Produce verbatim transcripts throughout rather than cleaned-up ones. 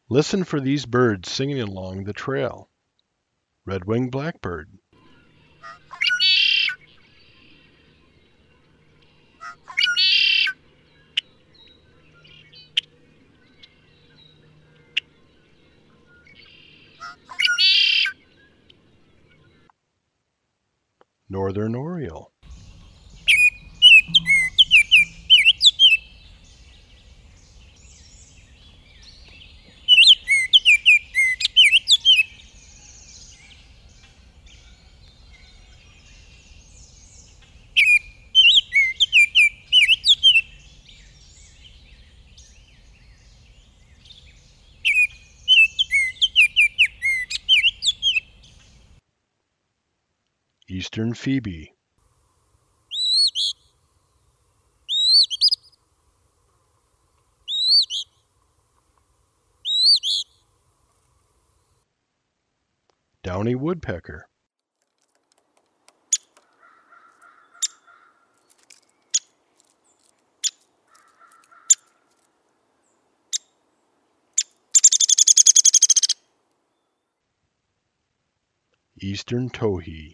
Listen for these birds singing along the trail. Red-winged blackbird, northern oriole, eastern phoebe, downy woodpecker, eastern towhee,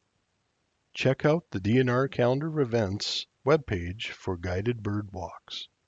Check out the D N R Calendar of Events webpage for guided bird walks.